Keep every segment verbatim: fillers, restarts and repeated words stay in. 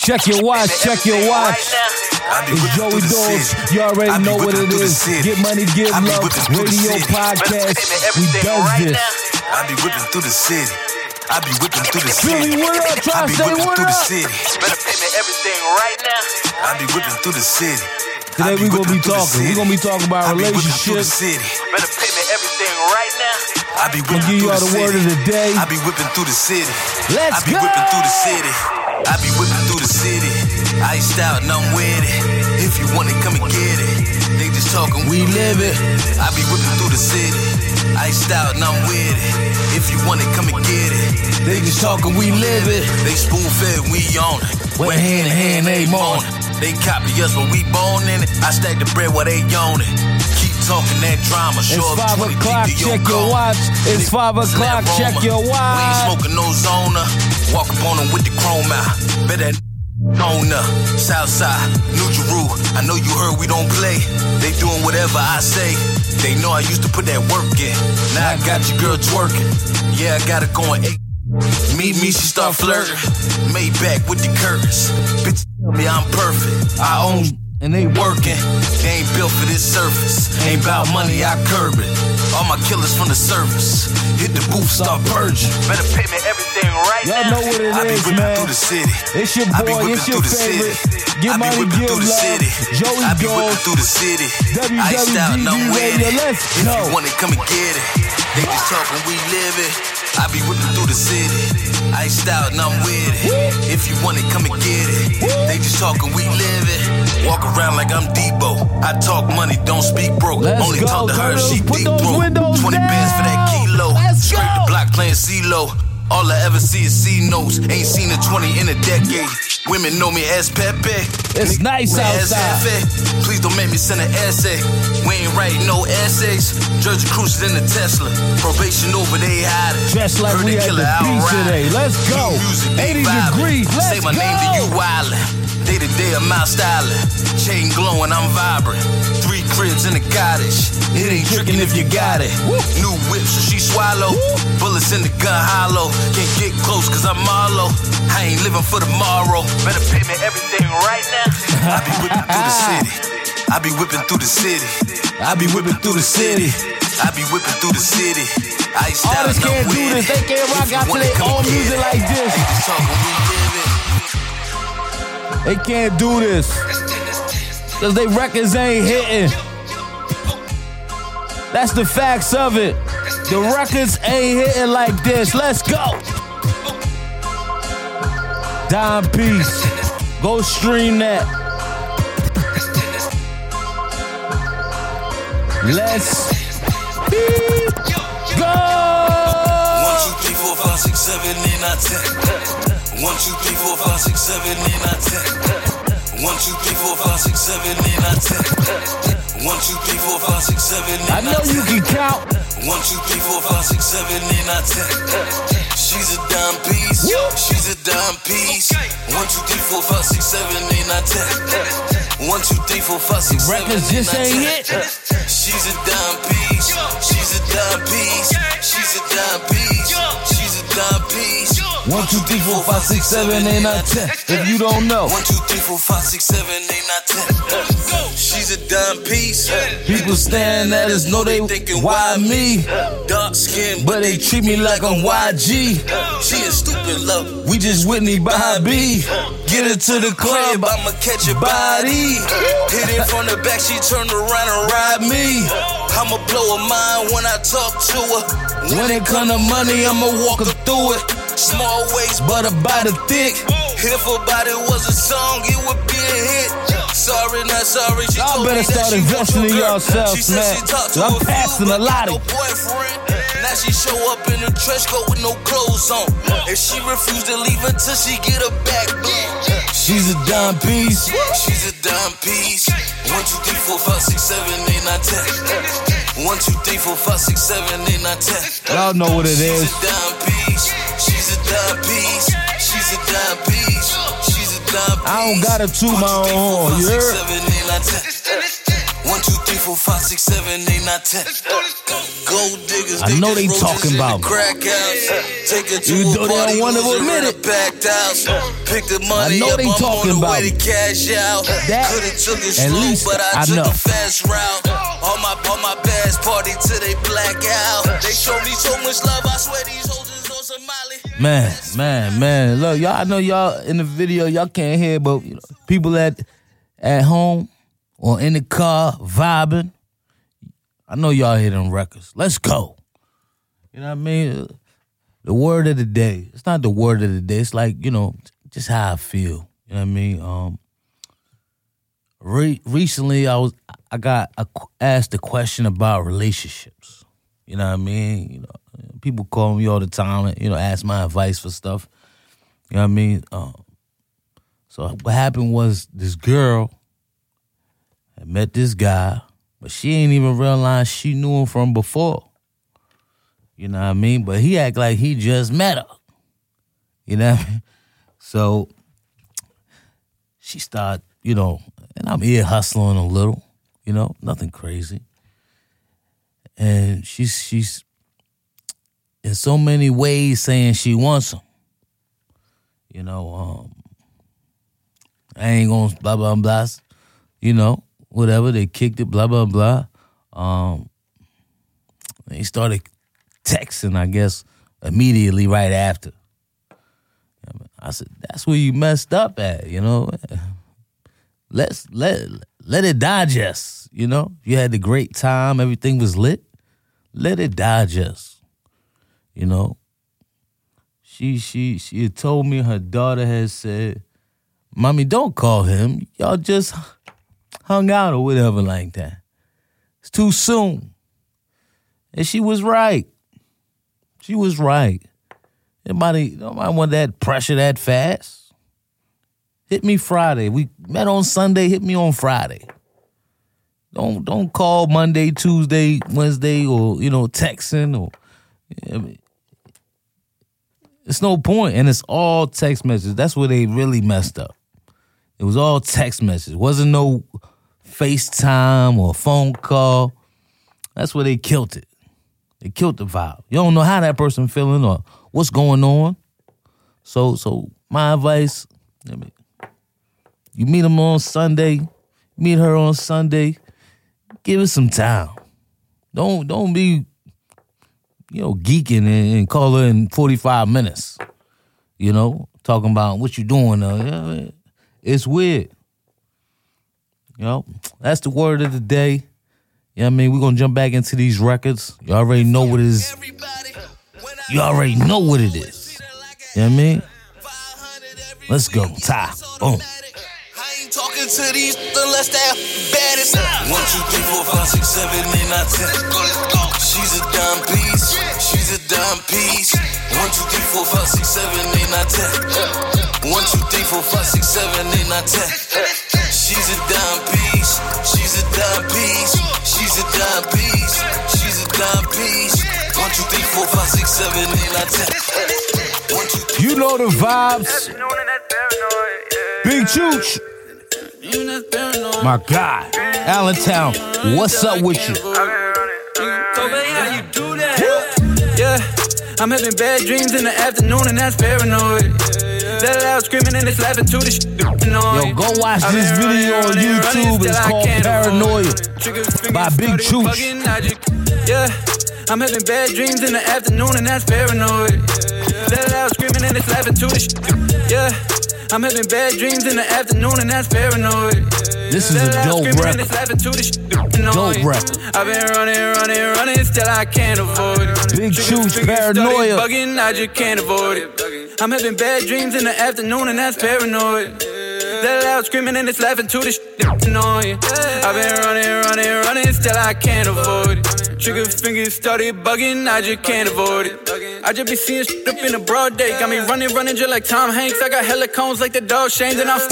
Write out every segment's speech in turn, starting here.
Check your watch, check your watch. It's Joey Dogs. You already know what it is. Get money, give love. Radio podcast. We does this. I be whipping through the city. I be whipping through the city. Philly, what up? Try to say what up? Better pay me everything right now. I be whipping through the city. Today we gonna be talking. We gonna be talking about relationships. Better pay me everything right now. I be whipping through the city. Gonna give you all the word of the day. I be whipping through the city. Let's go. I be go. whipping through the city. I be whipping through the city. Iced out and I'm with it. If you want it, come and get it. They just talking, we live it. I be whipping through the city. Iced out and I'm with it. If you want it, come and get it. They just talking, we live it. They spoon fed, we on it. Went hand in hand, they on it. They copy us, but we born in it. I stack the bread while they own it. Keep talking that drama. It's five o'clock, check your watch. It's five o'clock, check your watch. We ain't smoking no zona. Walk up on them with the chrome out. Better Tona, Southside, New Jeru. I know you heard we don't play. They doing whatever I say. They know I used to put that work in. Now I got your girl twerking. Yeah, I got her going eight. Meet me, she start flirting. Made back with the curtains. Bitch, tell me I'm perfect. I own and they working. They ain't built for this surface. Ain't about money, I curb it. All my killers from the surface. Hit the booth, start purging. Better pay me everything right Y'all now. Know what it I be is, whipping man. through the city. It's your boy, it's your favorite. Get money, give love. Joey I be whipping Dogs. through the city. W W D Radio, let's If go. you want it, come and get it. They just talking, we live it. I be whipping through the city. Iced out and I'm with it. If you want it, come and get it. They just talking, we live it. Walk around like I'm Debo. I talk money, don't speak broke. Let's Only go, talk to her, girls. she Put deep those broke. windows twenty down. bands for that kilo. Let's Straight go. the block playing C-Lo. All I ever see is C notes. Ain't seen a twenty in a decade. Women know me as Pepe. It's nice outside. Please don't make me send an essay. We ain't writing no essays. Judge Cruises in the Tesla. Probation over, they hiding. Dressed like Heard we they at kill the her beach outright. today. Let's go. New music, they eighty vibing. degrees. Let's Say my go. name to you wildin'. Day to day, I'm out styling. Chain glowing, I'm vibrant. Three cribs in a cottage. It ain't tricking if you got it. Woo. New whip, so she swallow. Woo. Bullets in the gun hollow. Can't get close, cause I'm Marlo. I ain't living for tomorrow. Better pay me everything right now. I be whipping through the city. I be whipping through the city. I be whipping through the city. I be whipping through the city. Iced out Artists and I'm can't do with this. it. They can't rock If you out to want it, their come own and get music it. like this. They just talking, we live it. They can't do this. Cause they records ain't hitting. That's the facts of it. The records ain't hitting like this. Let's go. Dime Piece. Go stream that. Let's go. One, two, three, four, five, six, seven, eight, nine, ten. One, two, three, four, five, six, seven, eight, nine, ten. One, two, three, four, five, six, seven, eight, nine, ten. One, two, three, four, five, six, seven, eight, I know you can count. One, two, three, four, five, six, seven, eight, nine, ten. She's a dime piece. She's a dime piece. One, two, three, four, five, six, seven, eight, nine, ten. One, two, three, four, five, six, seven, Records eight, just nine, ain't ten. hit. She's a dime piece. She's a dime piece. She's a dime piece. She's a dime piece. One, two, three, four, five, six, seven, eight, nine, ten. If you don't know. One, two, three, four, five, six, seven, eight, nine, ten. She's a dime piece. People staring at us, know they thinking, why me? Dark skin, But they treat me like I'm Y G. She a stupid love. We just Whitney Bobby. Get her to the club, I'ma catch your body. Hit it from the back, she turned around and ride me. I'ma blow her mind when I talk to her. When it come to money, I'ma walk her through it. Small waist, But her body thick. if her body was a song, it would be a hit. Sorry, not sorry. She Y'all told better me that start she investing want in your girl. yourselves, She said man. she talked to I'm a few, passing a but lot no of- boyfriend. Now she show up in a trench coat with no clothes on. And she refused to leave until she get her back. She's a dime piece. She's a dime piece. One, two, three, four, five, six, seven, eight, nine, ten. One, two, three, four, five, six, seven, eight, nine, ten. Y'all know what it is. She's a dime piece. She's a dime piece. She's a dime piece. She's a dime piece. I don't gotta toot my own horn, you heard? One, two, three, four, five, six, seven, eight, nine, ten. Gold diggers, I know they just talking roaches in about the me. crack house. Take her to You a know they party, don't wanna lose her admit in a it. packed house. Pick the money I know up, they I'm talking on the about way to cash out. that. Could've took it At slow, least but I, I took know. a fast route. All my, all my bads party till they black out. They show me so much love, I swear these hoes is on Somali. Man, man, man. Look, y'all, I know y'all in the video, y'all can't hear, but you know, people at at home or in the car vibing, I know y'all hear them records. Let's go. You know what I mean? The word of the day. It's not the word of the day. It's like, you know, just how I feel. You know what I mean? Um, re- recently, I was I got a, asked a question about relationships. You know what I mean? You know, people call me all the time and, you know, ask my advice for stuff. You know what I mean? Um, so what happened was this girl had met this guy, but she ain't even realize she knew him from before. You know what I mean? But he act like he just met her. You know what I mean? So she started, you know, and I'm ear hustling a little, you know, nothing crazy. And she's she's in so many ways saying she wants him. You know, um, I ain't gonna blah, blah, blah. You know, whatever. They kicked it, blah, blah, blah. Um, they started texting, I guess, immediately right after. I said, that's where you messed up at, you know. Let's let let it digest, you know. You had the great time, everything was lit. Let it digest, you know. She she she had told me her daughter had said, "Mommy, don't call him. Y'all just hung out or whatever like that. It's too soon." And she was right. She was right. Nobody, nobody want that pressure that fast. Hit me Friday. We met on Sunday. Hit me on Friday. Don't don't call Monday, Tuesday, Wednesday, or you know texting or. I mean, it's no point, and it's all text messages. That's where they really messed up. It was all text messages. It wasn't no FaceTime or phone call. That's where they killed it. They killed the vibe. You don't know how that person feeling or what's going on. So, so my advice: I mean, you meet them on Sunday, meet her on Sunday. Give it some time. Don't don't be, you know, geeking and, and call her in forty-five minutes. You know, talking about what you doing. Uh, it's weird. You know, that's the word of the day. You know what I mean? We're going to jump back into these records. You already know what it is. You already know what it is. You know what I mean? Let's go. Ty. Boom. Talking to these unless they're bad as one, two, three, four, five, six, seven, eight, nine, ten. She's a dime piece. She's a dime piece. One, two, three, four, five, six, seven, eight, nine, ten. One, two, three, four, five, six, seven, eight, nine, ten. She's a dime piece. She's a dime piece. She's a dime piece. She's a dime piece. One, two, three, four, five, six, seven, eight, nine, ten. One, two, three. You know the vibes. Big Chooch. My God, Allentown, what's up with you? Yeah, I'm having bad dreams in the afternoon and that's paranoid. That loud screaming and it's laughing to the shit. Yo, go watch this video on YouTube. It's called Paranoia by Big Chooch. Yeah, I'm having bad dreams in the afternoon and that's paranoid. That loud screaming and it's laughing to the shit. Yeah. I'm having bad dreams in the afternoon and that's paranoid. This is a dope record. Dope record. I've been running, running, running, still I can't avoid it. Big Chooch, Paranoia. Bugging, I just can't avoid it. I'm having bad dreams in the afternoon and that's paranoid. That loud screaming and it's laughing to the shit annoying. I've been running, running, running, still I can't avoid it. Trigger fingers started bugging, I just can't avoid it. I just be seeing shit up in the broad day. Got me running, running just like Tom Hanks. I got hella cones like the dog Shanes and I'm still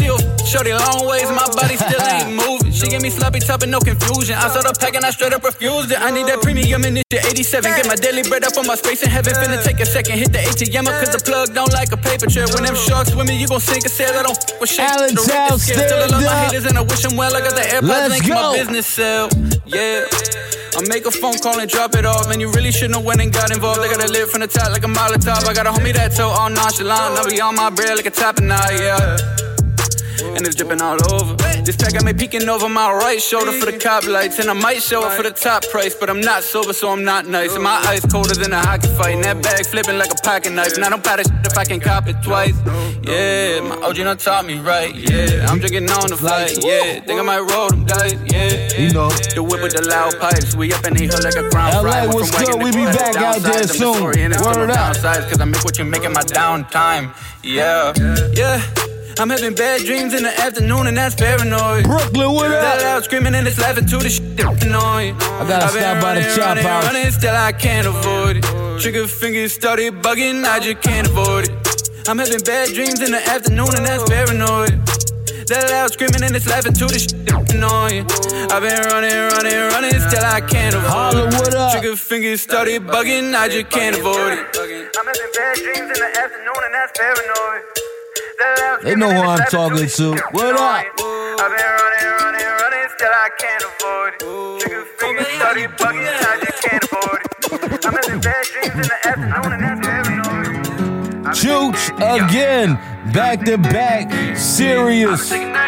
Shorty long ways, my body still ain't moving. She give me sloppy top and no confusion. I saw the pack and I straight up refused it. I need that premium in this shit, eighty-seven. Get my daily bread up on my space in heaven. Finna take a second, hit the A T M up, cause the plug don't like a paper trail. When them sharks swimming, you gon' sink a sail. I don't f with shit. Allentown, stand Still love my up. haters and I wish them well. I got the AirPods Let's link go. my business sell. Yeah. I make a phone call and drop it off. Man, you really shouldn't have went and got involved. I gotta live from the top like a Molotov. I got a homie that toe all nonchalant. I be on my bread like a top and I, yeah. And it's dripping all over. This pack got me peeking over my right shoulder for the cop lights. And I might show up for the top price, but I'm not sober, so I'm not nice. And my ice colder than a hockey fight. And that bag flipping like a pocket knife. And I don't pat it if I can cop it twice. Yeah, my O G done taught me right. Yeah, I'm drinking on the flight. Yeah, think I might roll them dice. Yeah, You know. the whip with the loud pipes. We up in the hood like a ground L A, fry. Went what's from wagon good? We to be the back out downsides there of soon. Missouri, and it's Word still up. downsides, cause I make what you make in my downtime. Yeah, yeah. I'm having bad dreams in the afternoon and that's paranoid. Brooklyn, what That up? loud screaming and it's laughing to the shit annoying. I gotta I've been stop by the running, chop running, house. running, still I can't avoid it. Trigger fingers started bugging, I just can't avoid it. I'm having bad dreams in the afternoon and that's paranoid. That loud screaming and it's laughing to the shit annoying. I've been running, running, running, still I can't avoid Holla, it. what up? Trigger fingers started bugging, I just can't avoid it. I'm having bad dreams in the afternoon and that's paranoid. They know who I'm talking to. What up? I've been running, running, running, still I can't avoid it. Trigger fingers started bugging, I just can't avoid it. I'm having bad dreams in the afternoon and that's paranoid. Chooch again. Back to back. Serious.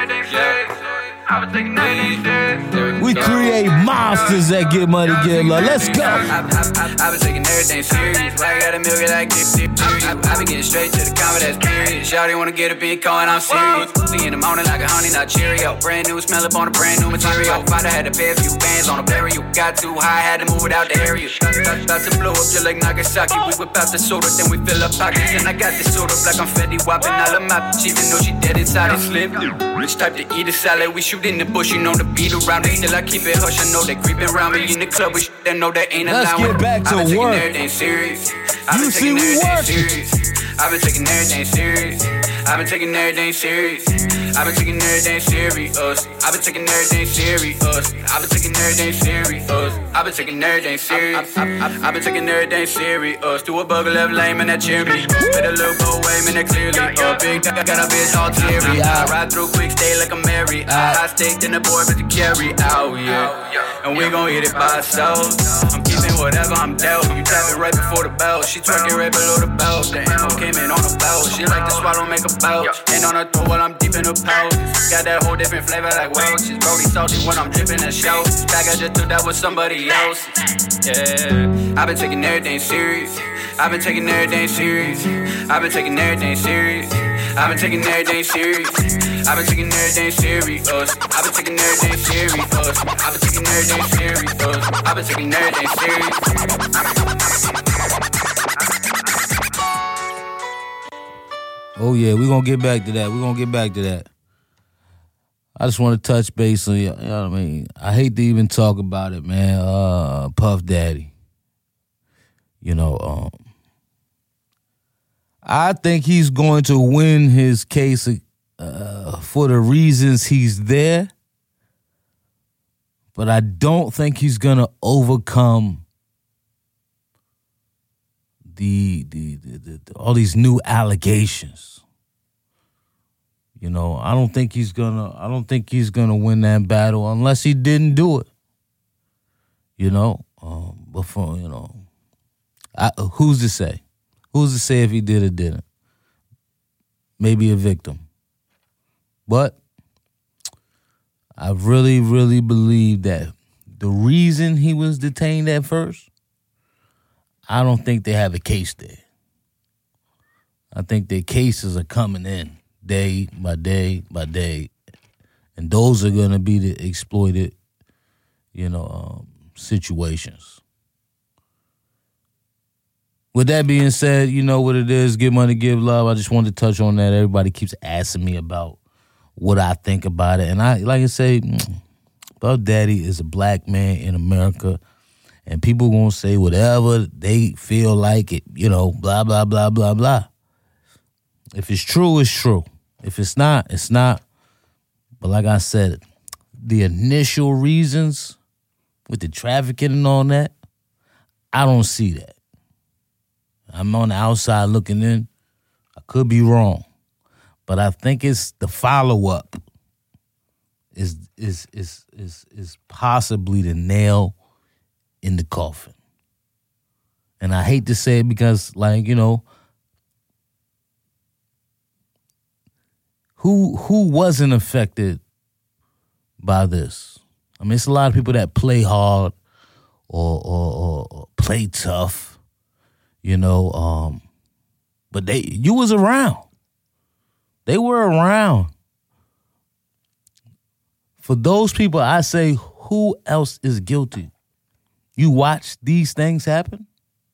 We create monsters that get money, get love. Let's go. I've been taking everything serious. Why I gotta milk it like this? I've been getting straight to the comment, that's period. Shawty wanna get up in calling, I'm serious. See in the morning like a honey nut Cheerio. Brand new, smell up on a brand new material. Father had to pay a few bands on a burial. Got too high, had to move it out the area. About to blow up just like Nagasaki. We whip out the soda, then we fill up pockets. And I got this soda like I'm Fetty Wap. And all of my bitches even know she dead inside it slim. Rich type to eat a salad, we shoot in the bush, you know the beat around it. Still I keep it hush, I know they creeping around me in the club. We shit that know they ain't Let's allowing. get back to I've been work. taking everything serious. I've You been see taking we everything working. serious. I've been taking everything serious. I've been taking everything serious. I've been taking everything serious. I've been taking everything serious. I've been taking everything serious. I've been taking everything serious. I've been taking everything serious. Do a bug left lame and that cheer me. With a little bow wave and that clearly. Uh, big got a bitch all teary. I ride through quick, stay like a Mary. I high stake than the boy, but to carry out, yeah. And we gon' hit it by ourselves. I'm keeping whatever I'm dealt. You tap it right before the bell. She twerking right below the belt. The ammo came in on the belt. She like to swallow, make a pouch. And on her throat while I'm deep in the pouch. Got that whole different flavor like Welch's. Brody salty when I'm dripping the show. Back I just threw that with somebody else. Yeah, I've been taking everything serious. I've been taking everything serious. I've been taking everything serious. I've been taking everything serious. I've been taking everything serious. I've been taking everything serious. I've been taking everything serious. I've been taking everything serious. Oh yeah, we're gonna get back to that. We're gonna get back to that. I just want to touch base on you. You know what I mean? I hate to even talk about it, man. Uh, Puff Daddy. You know, um, I think he's going to win his case uh, for the reasons he's there, but I don't think he's gonna overcome the the, the, the, the all these new allegations. You know, I don't think he's gonna. I don't think he's gonna win that battle unless he didn't do it. You know, um, before you know, I, who's to say? Who's to say if he did or didn't? Maybe a victim, but I really, really believe that the reason he was detained at first, I don't think they have a case there. I think their cases are coming in day by day by day, and those are going to be the exploited, you know, um, situations. With that being said, you know what it is, give money, give love. I just wanted to touch on that. Everybody keeps asking me about what I think about it, and I, like I say, Puff Daddy is a black man in America, and people gonna say whatever they feel like it, you know, blah, blah, blah, blah, blah. If it's true, it's true. If it's not, it's not. But like I said, the initial reasons with the trafficking and all that, I don't see that. I'm on the outside looking in. I could be wrong. But I think it's the follow-up is is is is is possibly the nail in the coffin. And I hate to say it because, like, you know, who who wasn't affected by this? I mean, it's a lot of people that play hard or or, or, or play tough, you know. Um, but they, you was around. They were around. For those people, I say, who else is guilty? You watch these things happen?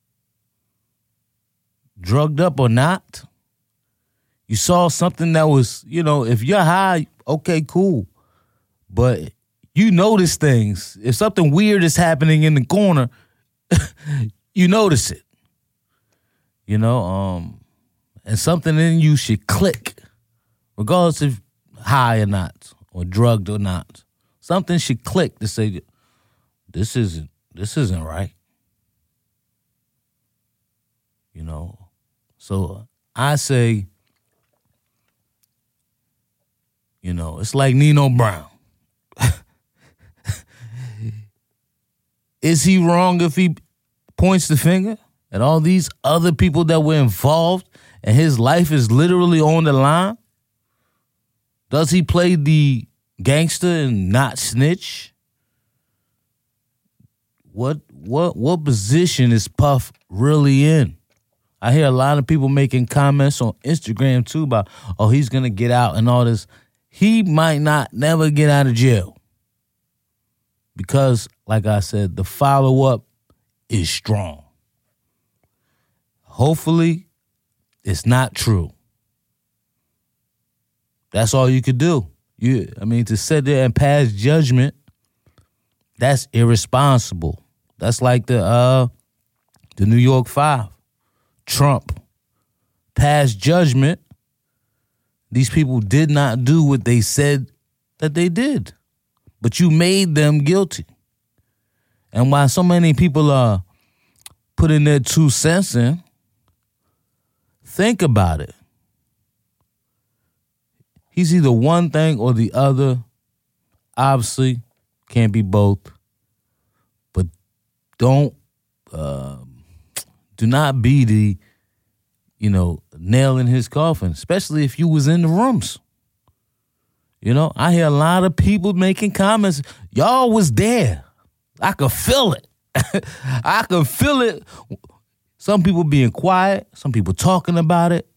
Drugged up or not? You saw something that was, you know, if you're high, okay, cool. But you notice things. If something weird is happening in the corner, you notice it. You know, um, and something in you should click, regardless if high or not, or drugged or not. Something should click to say, this isn't, this isn't right. You know, so I say, you know, it's like Nino Brown. Is he wrong if he points the finger at all these other people that were involved and his life is literally on the line? Does he play the gangster and not snitch? What what what position is Puff really in? I hear a lot of people making comments on Instagram too about, oh, he's gonna get out and all this. He might not never get out of jail. Because, like I said, the follow-up is strong. Hopefully, it's not true. That's all you could do. You, I mean, to sit there and pass judgment, that's irresponsible. That's like the uh, the New York Five. Trump passed judgment. These people did not do what they said that they did. But you made them guilty. And while so many people are putting their two cents in, think about it. He's either one thing or the other. Obviously, can't be both. But don't, uh, do not be the, you know, nail in his coffin, especially if you was in the rooms. You know, I hear a lot of people making comments. Y'all was there. I could feel it. I could feel it. Some people being quiet, some people talking about it.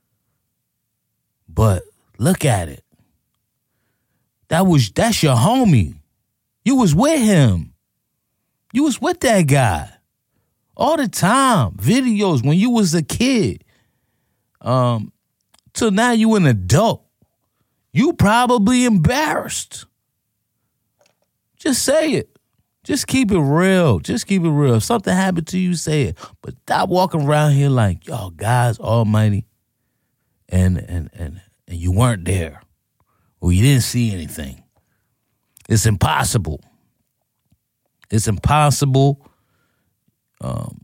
But look at it. That was that's your homie. You was with him. You was with that guy. All the time. Videos when you was a kid. Um, till now you an adult. You probably embarrassed. Just say it. Just keep it real. Just keep it real. If something happened to you, say it. But stop walking around here like, y'all, God's almighty, and and and and you weren't there, or you didn't see anything. It's impossible. It's impossible. Um,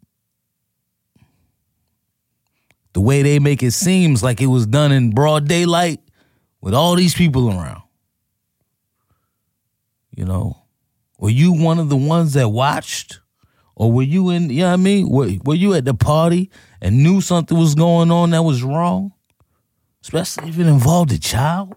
the way they make it seems like it was done in broad daylight with all these people around. You know, were you one of the ones that watched? Or were you in, you know what I mean? Were, were you at the party and knew something was going on that was wrong? Especially if it involved a child.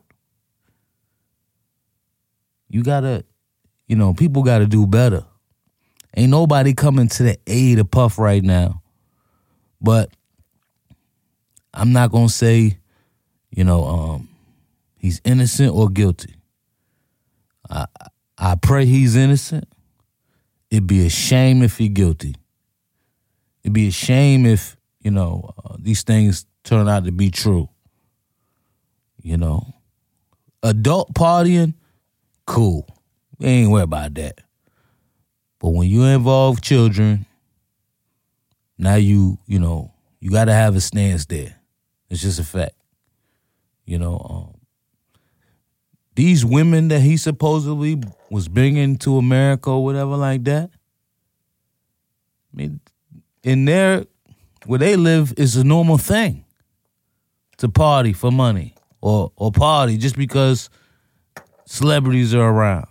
You gotta, you know, people gotta do better. Ain't nobody coming to the aid of Puff right now. But I'm not gonna say, you know, um, he's innocent or guilty. I I pray he's innocent. It'd be a shame if he's guilty. It'd be a shame if, you know, uh, these things turn out to be true. You know, adult partying, cool. We ain't worried about that. But when you involve children, now you, you know, you got to have a stance there. It's just a fact. You know, um, these women that he supposedly was bringing to America or whatever like that, I mean, in there, where they live is a normal thing to party for money or or party just because celebrities are around.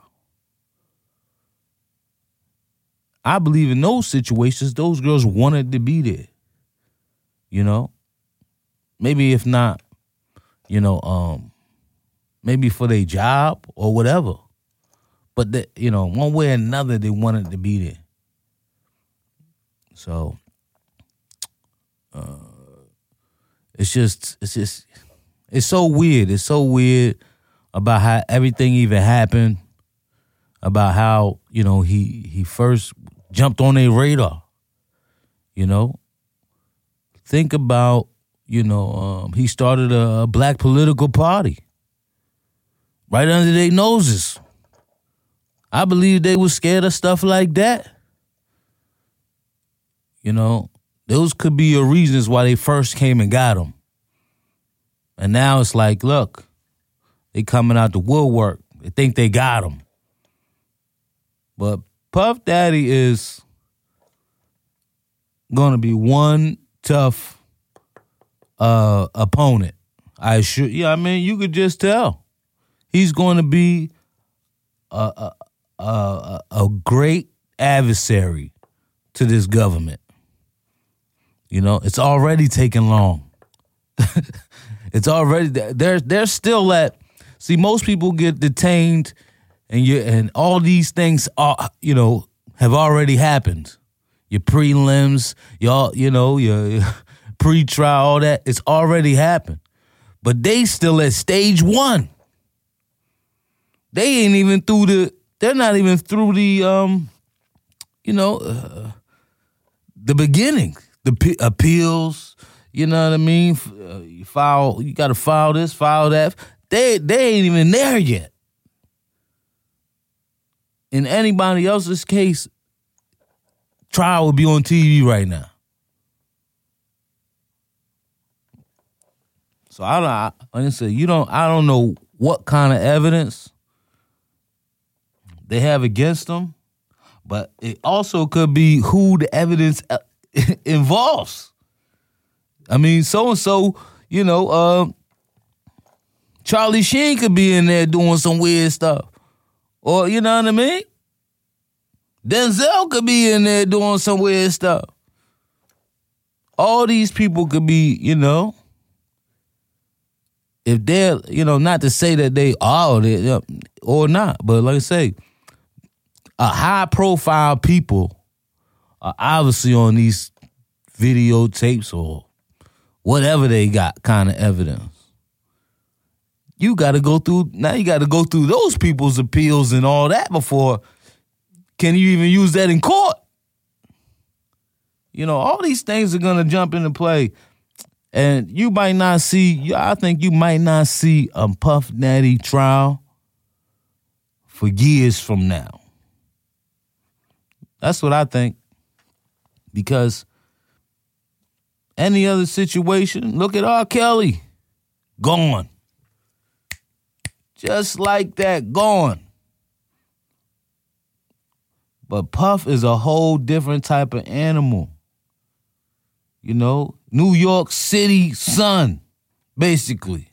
I believe in those situations, those girls wanted to be there. You know? Maybe if not, you know, um, maybe for their job or whatever. But, they, you know, one way or another, they wanted to be there. So, uh, it's just, it's just, it's so weird. It's so weird about how everything even happened, about how, you know, he, he first jumped on their radar, you know. Think about, you know, um, he started a, a black political party right under their noses. I believe they were scared of stuff like that. You know, those could be your reasons why they first came and got him. And now it's like, look, they coming out the woodwork. They think they got him. But Puff Daddy is going to be one tough uh, opponent. I should, yeah, I mean, you could just tell. He's going to be a, a, a, a great adversary to this government. You know, it's already taking long. It's already, they're, they're still at, see, most people get detained and you and all these things are, you know, have already happened. Your prelims, y'all, you know, your, your pre-trial, all that, it's already happened. But they still at stage one. They ain't even through the, they're not even through the, um, you know, uh, the beginning. The p- appeals, you know what I mean? Uh, you file, you got to file this, file that. They they ain't even there yet. In anybody else's case, trial would be on T V right now. So I don't, I, like I said, you don't. I don't know what kind of evidence they have against them, but it also could be who the evidence involves. I mean, so and so, you know, uh, Charlie Sheen could be in there doing some weird stuff, or you know what I mean. Denzel could be in there doing some weird stuff. All these people could be, you know, if they're, you know, not to say that they are they, or not, but like I say, a high profile people are obviously on these videotapes or whatever they got kind of evidence. You got to go through, now you got to go through those people's appeals and all that before, can you even use that in court? You know, all these things are going to jump into play. And you might not see, I think you might not see a Puff Daddy trial for years from now. That's what I think. Because any other situation, look at R. Kelly. Gone. Just like that, gone. But Puff is a whole different type of animal. You know, New York City son, basically.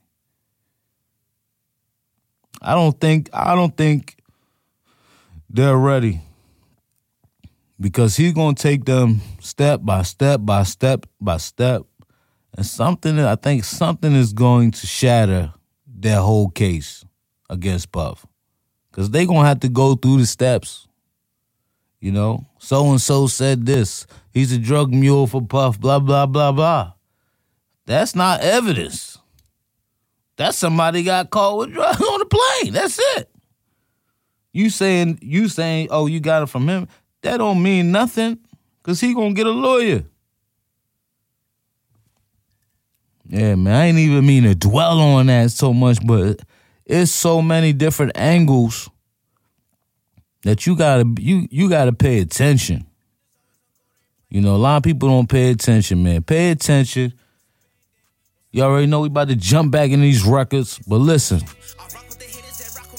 I don't think, I don't think they're ready. Because he's going to take them step by step by step by step. And something, I think something is going to shatter their whole case against Puff. Because they're going to have to go through the steps. You know, so-and-so said this. He's a drug mule for Puff, blah, blah, blah, blah. That's not evidence. That's somebody got caught with drugs on the plane. That's it. You saying, you saying, oh, you got it from him. That don't mean nothing, because he going to get a lawyer. Yeah, man, I ain't even mean to dwell on that so much, but it's so many different angles that you gotta you you gotta pay attention. You know, a lot of people don't pay attention, man. Pay attention. You already know we about to jump back in these records, but listen.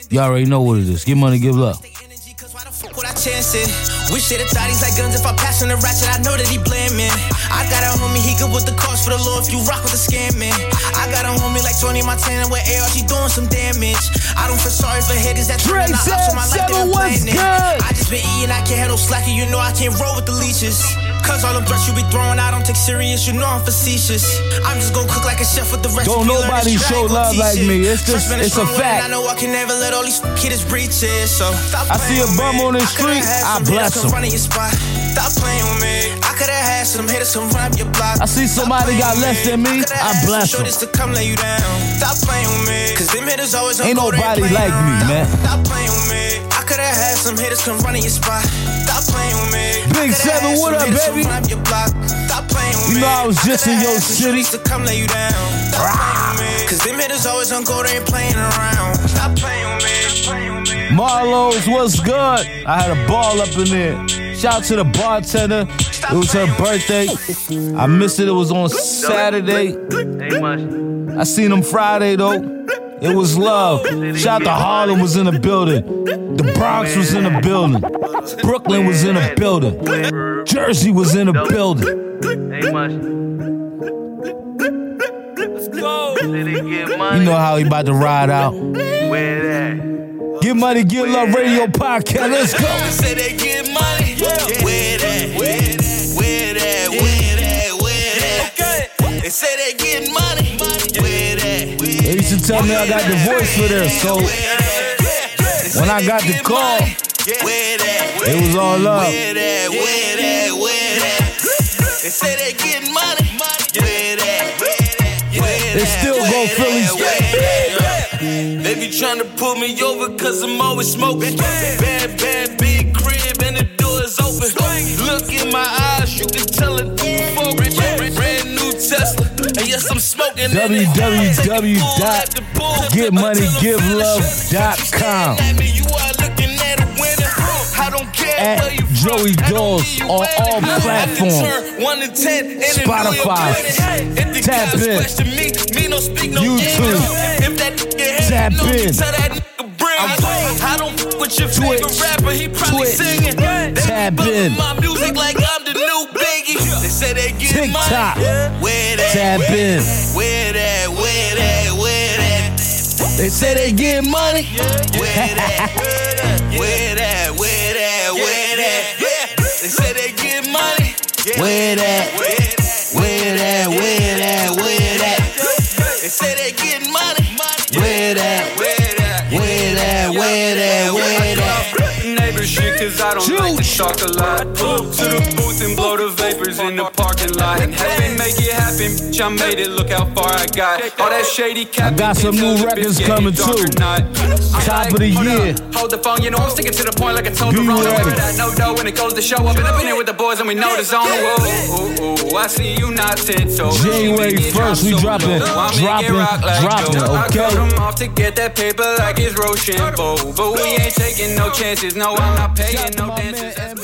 You already know what it is. Give money, give love. What I chance it. Wish that it thought he's like guns. If I pass on the ratchet, I know that he blaming. I got a homie, he good with the cause for the law if you rock with the scamming. I got a homie like Tony Montana with A R, she doing some damage. I don't feel sorry for haters that turn out so my life they been playing it. I just been eating, I can't handle slacking, you know I can't roll with the leeches. Cause all them threats you be throwing, I don't take serious, you know I'm facetious. I'm just gonna cook like a chef with the recipe. Don't nobody show love like me. It's just, it's a fact. I know I can never let all these kids breach it, so I see a bum on the street, I bless him. Stop playing with me. I could've had some hitters come run up your block. I see somebody got less than me, I bless him. To come lay you down. Stop playing with me. Cause them hitters always ain't nobody like me, man. Stop playing with me. I could've had some hitters come run in your spot. Stop playing with me. Big Seven, what up, baby? Stop playing with me. You know I was just in your city. To come lay you down. Stop playing with me. Cause them hitters always on go, they ain't playing around. Stop playing with me. Marlowe's, what's good? I had a ball up in there. Shout out to the bartender. It was her birthday. I missed it. It was on Saturday. I seen him Friday though. It was love. Shout out to Harlem was in the building. The Bronx was in the building. Brooklyn was in the building. Jersey was in the building. You know how he about to ride out. Get money, give love radio podcast. Let's go. They say they get money. Where that? Where that? Where that? Where that? Where that? They say they get money. Where that? They used to tell me I got the voice for this, so when I got the call, it was all love. Where that? Where that? Where that? They say they get money. Where that? They still go Philly straight. They be tryna pull me over cause I'm always smoking. Bad, bad, big crib and the door is open. Look in my eyes, you can tell it for brand new Tesla. And yes, I'm smoking. w w w dot get money give love dot com. At Joey Dawes on all platforms. Spotify. Tap in. YouTube. Tap in. I don't f with your favorite rapper, he probably singing. Tap in. My music like I'm the new Biggie. They say they get TikTok. Where that? Tap in. Where that? Where that? Where that? They say they get money. Where that? Where that? Where that? Where that? They say they get money. Where that? Where that? Where that? Where that? They say they get money. Where that? Where that? Where that? Where that? Where that? Neighbor shit, cause I don't like to talk a lot. Pull to the booth and blow the vapors in the parking lot. Heaven make it happen, bitch, I made it, look how far I got. All that shady cap. I got some new records coming too. Top of the year. Hold the phone, you know I'm sticking to the point like I told the wrong number. That no dough when it goes to show up. And I've been here with the boys and we know the zone. Whoa, ooh, ooh, I see you not ten toes. January first, we dropping, dropping, dropping, okay? I cut them off to get that paper like it's Rochambeau. But we ain't taking no chances, no, I'm not paying no dances.